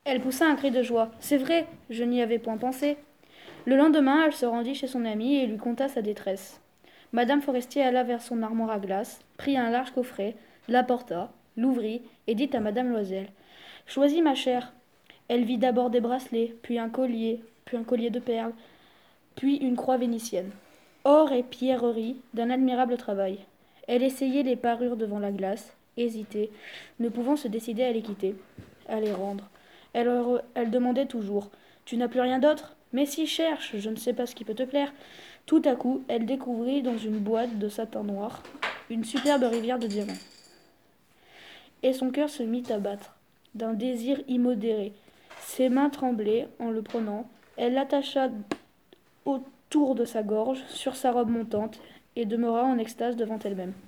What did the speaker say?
Elle poussa un cri de joie. C'est vrai, je n'y avais point pensé. Le lendemain, elle se rendit chez son amie et lui conta sa détresse. Madame Forestier alla vers son armoire à glace, prit un large coffret, l'apporta, l'ouvrit et dit à Madame Loisel. Choisis, ma chère. Elle vit d'abord des bracelets, puis un collier de perles, puis une croix vénitienne. Or et pierreries d'un admirable travail. Elle essayait les parures devant la glace, hésitait, ne pouvant se décider à les quitter, à les rendre. Elle demandait toujours. Tu n'as plus rien d'autre? Mais si, cherche, je ne sais pas ce qui peut te plaire. Tout à coup, elle découvrit dans une boîte de satin noir une superbe rivière de diamants. Et son cœur se mit à battre, d'un désir immodéré. Ses mains tremblaient en le prenant. Elle l'attacha autour de sa gorge, sur sa robe montante, et demeura en extase devant elle-même.